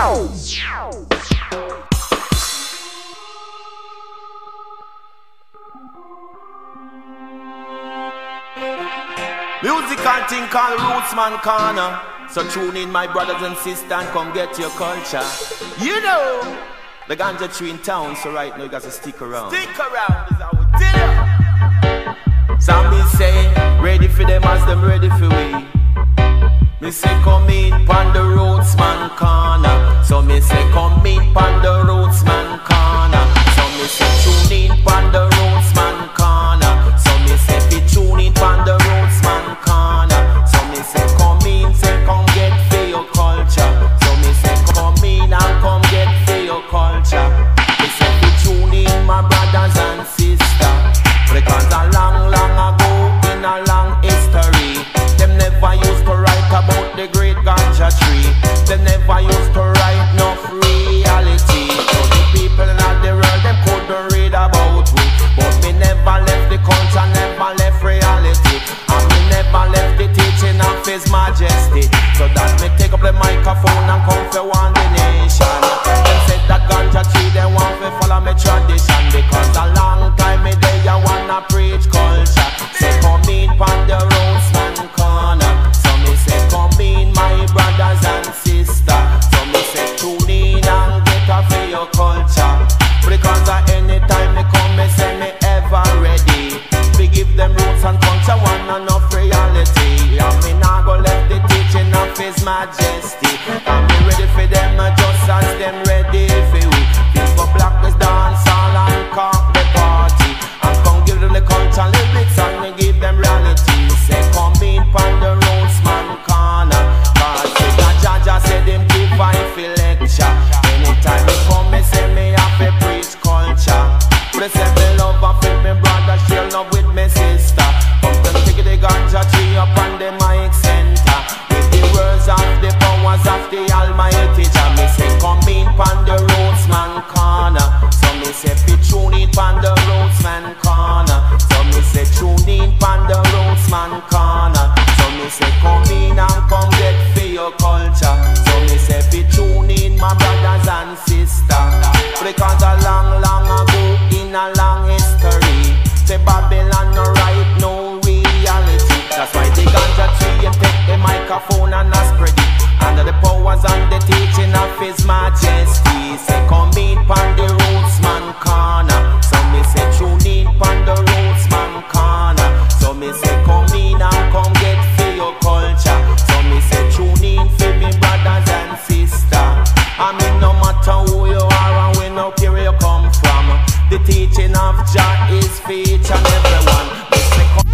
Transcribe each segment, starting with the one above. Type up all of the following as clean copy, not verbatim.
Musical thing called Rootsman Corner. So tune in, my brothers and sisters, and come get your culture. You know, the ganja tree in town, so right now you got to stick around. Stick around is how we do. Some me say, ready for them as them ready for we. Me say come in pan the Rootsman Corner. So me say come in pan the Rootsman Corner. So me say tune in pan the Rootsman Corner. So me say fi tune in pan the Rootsman Corner. So me say come in, say come get for your culture. So me say come in and come get for your culture. Me say fi tune in, my brothers and sisters, because a long, long ago in a long history, them never used to write about the great ganja tree. They never used to write no reality. So the people in the world, them couldn't read about we. But me never left the culture, never left reality. And me never left the teaching of His Majesty. So that me take up the microphone and come for one the nation. Them said that ganja tree, they want to follow me tradition. Because a long time me there, you wanna preach culture. Say come in pan the Rootsman Corner. So me say come in, my brothers and sisters. So me say tune in and get off for your culture. Because at any time me come, me say me ever ready. We give them roots and culture, one enough reality. And me nah go left the teaching of His Majesty. And me ready for them just as them ready for we. People black is dance all and cock the party. And come give them the culture lyrics and me give them reality. Say come in pan the Rootsman Corner. Cause the Jaja said him give I feel lecture. Anytime me come, me say me have to preach culture. They say me love and feel me brother, share love with me sister. Come to take the ganja tree up on the mic center. With the words of the powers of the Almighty Jah. Me say come in pan the Rootsman Corner. So me say fi tune in pan the Rootsman Corner. So me say tune in pan the Rootsman Corner. So me say come in and come get for your culture. So me say fi tune in, my brothers and sisters. Because a long, long ago in a long history, the Babylon no write no reality. That's why the ganja tree and take the microphone and spread it under the powers and the teaching of His Majesty. Say come in pan the Rootsman Corner. So me say tune in pan the Rootsman Corner. So me say come in and come get for your culture. So me say tune in for me brothers and sisters. I mean no matter who you are and we know where you come from, the teaching of Jah is for each and everyone. Me say come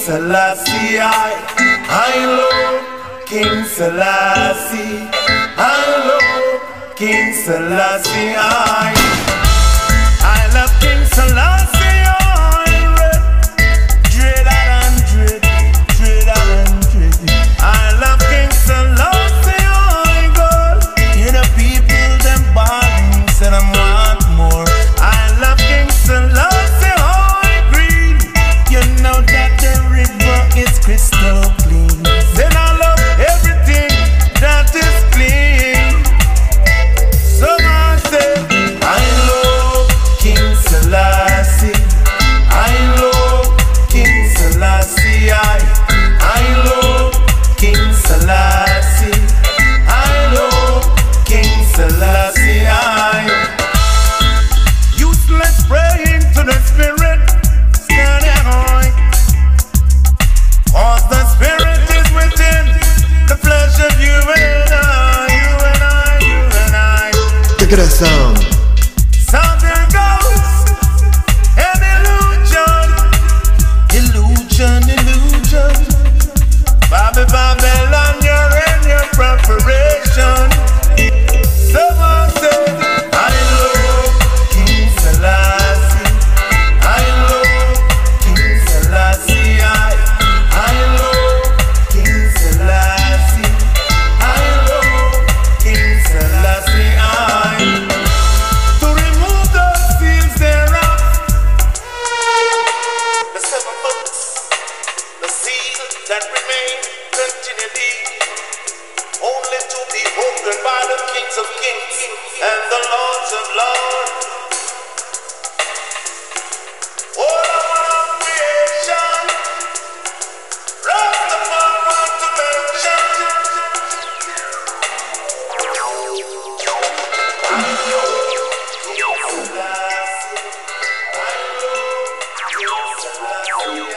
Selassie, I love King Selassie, I love King Selassie, I love King Selassie, dread and dread, dread and dread. I love King Selassie, God. You know people them bad said I want more. I love King Selassie, green. You know that the river is crystal clean. Then I love everything that is clean. So I say I love King Selassie, I love King Selassie, I love King Selassie, I love King Selassie, useless praying to the spirit, stand high, cause the spirit is within the flesh of you and I, you and I, you and I. Look at that sound. Something goes, an illusion, illusion, illusion. Babylon, you're in your preparation. Someone said, I love King Selassie, I love King Selassie, I love King Selassie, I love King Selassie, to remove the seals thereof, the 7 books, the seal that remain continually, only to be broken by the kings of kings and the lords of lords. All of creation, Rastafari to mention. I know King Selassie, I know King Selassie,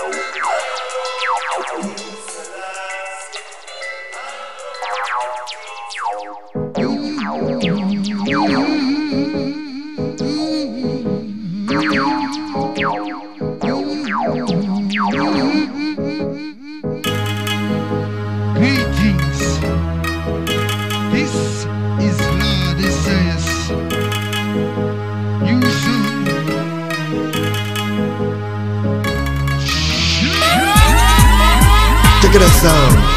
Greetings. This is Lord Isaiah. You soon. Look at that sound.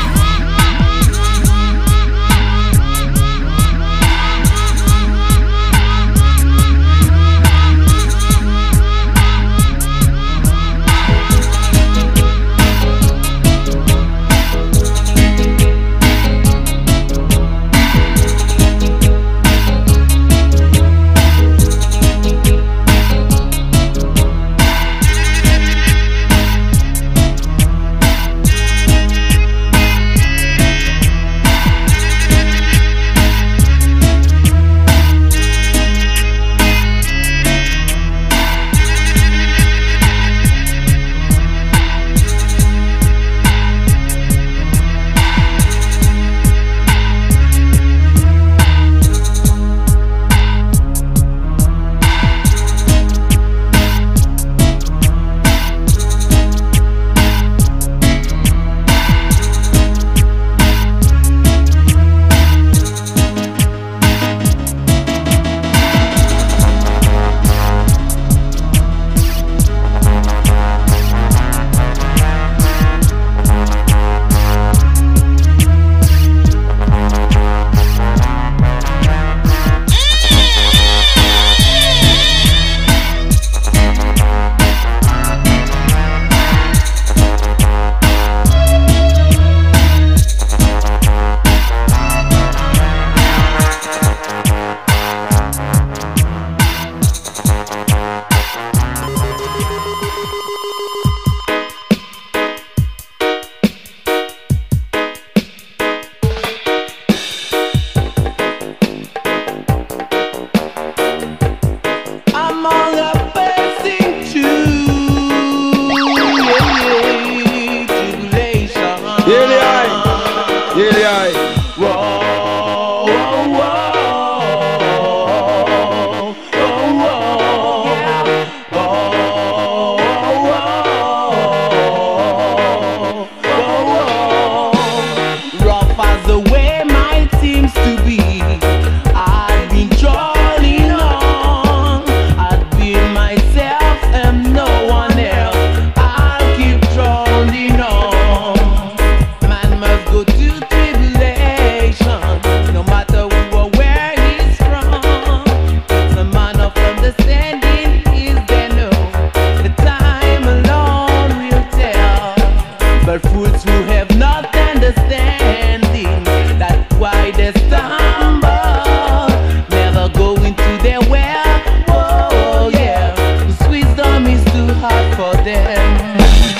for them.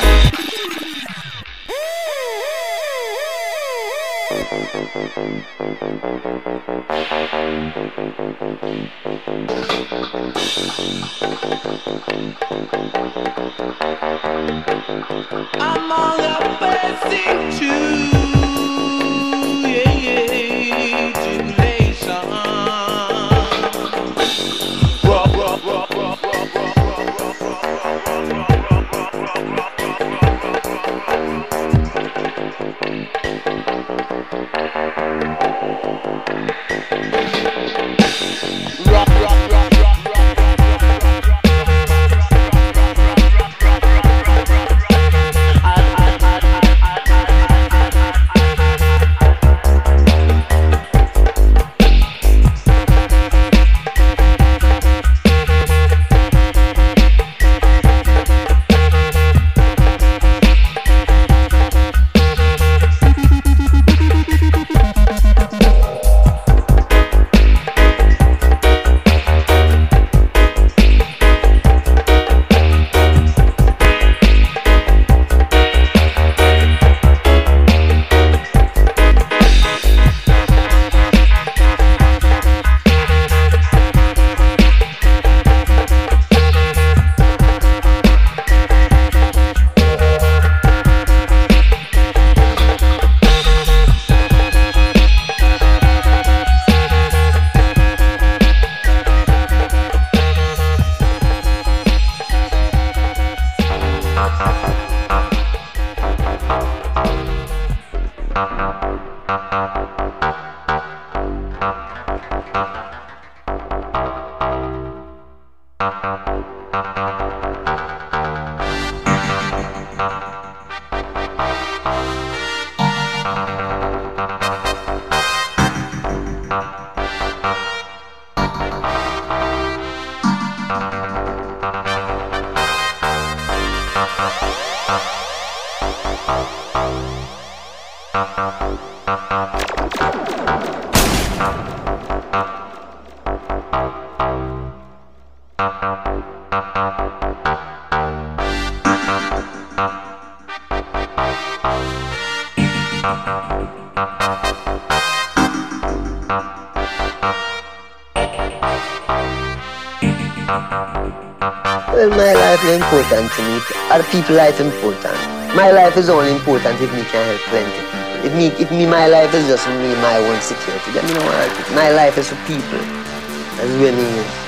I'm all up passing through, tribulation. Well, my life is important to me. Other people's life is important. My life is only important if me can help plenty people. If my life is just me, my own security, then me no want it. My life is for people. That's where me is.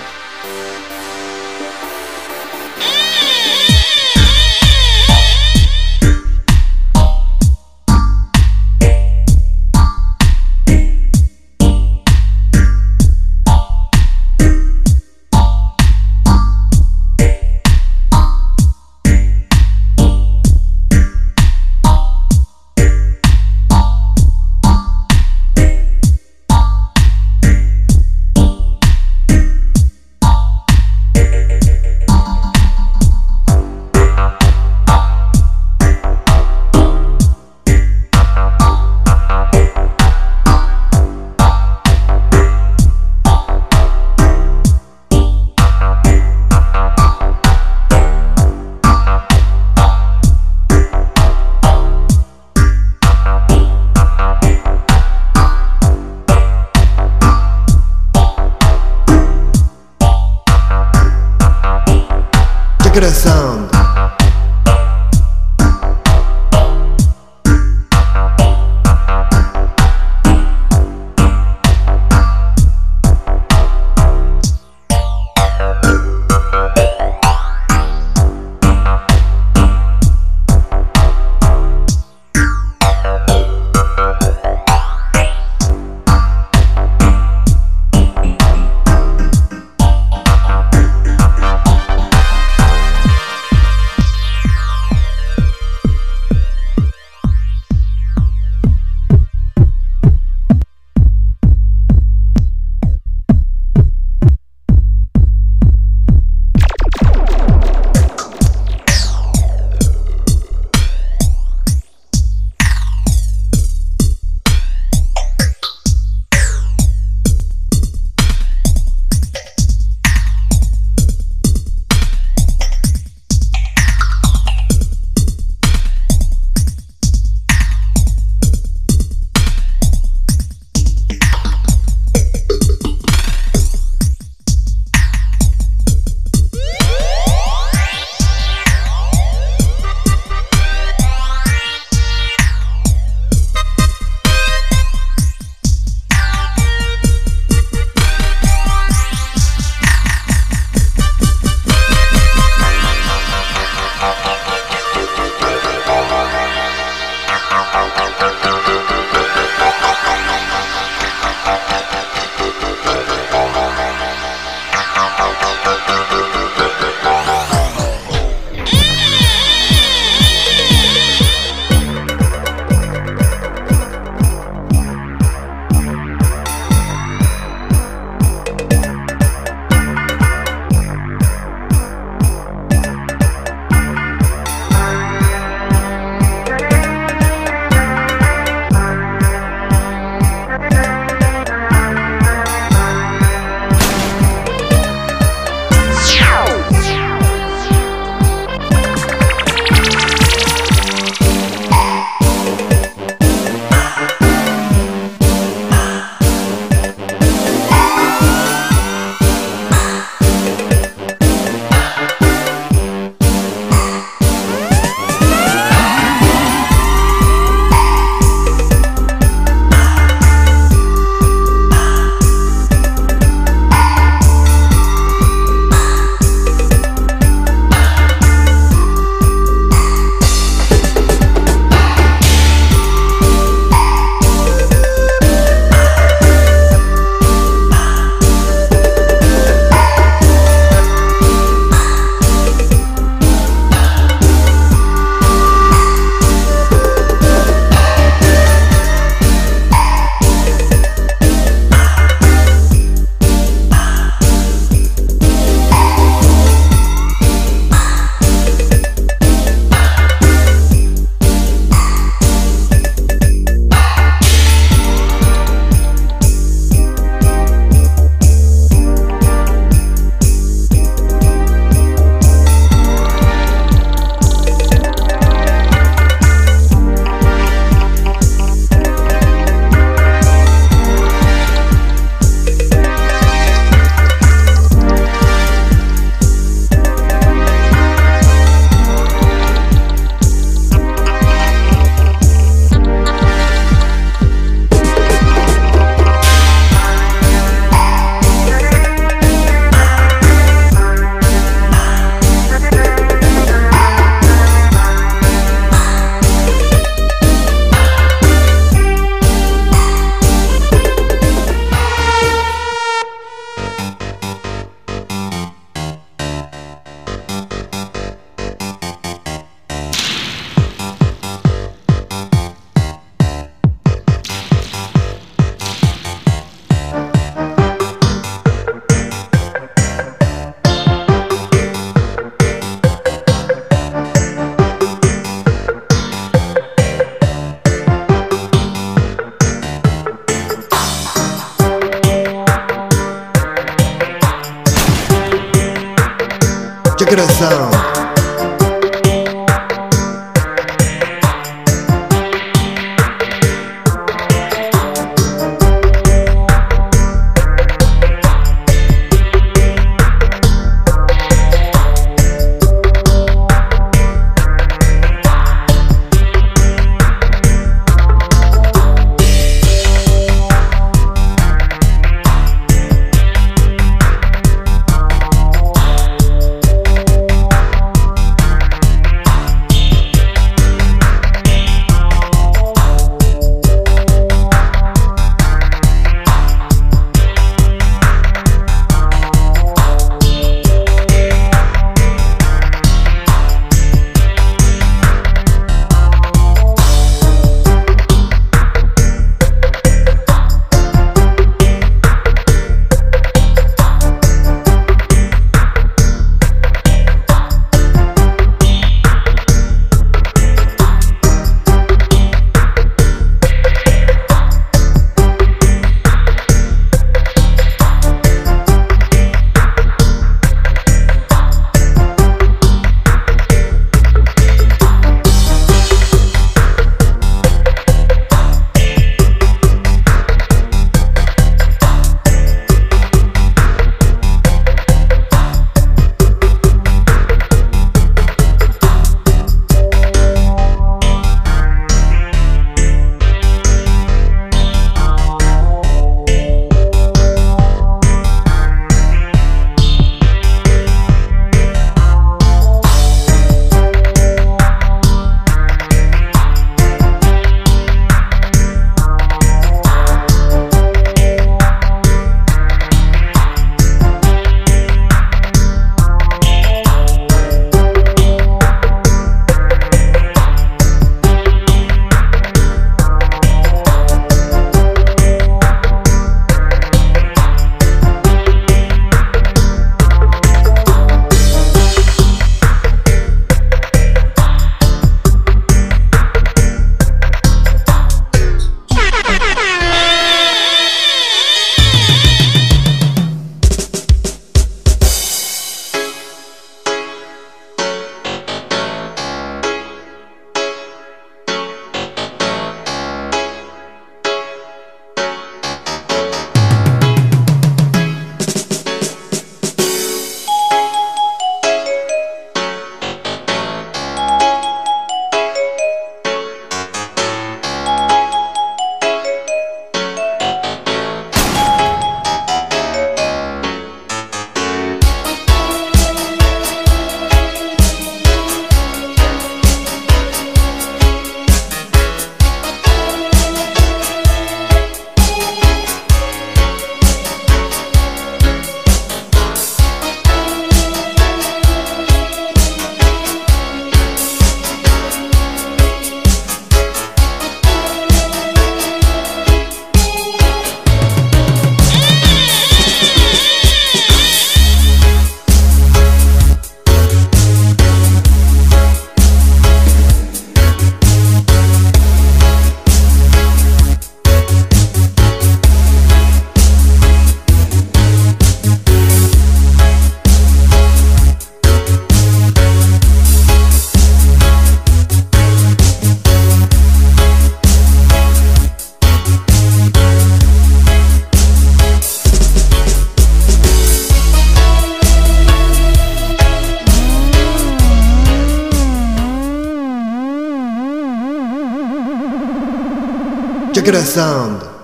Check that sound.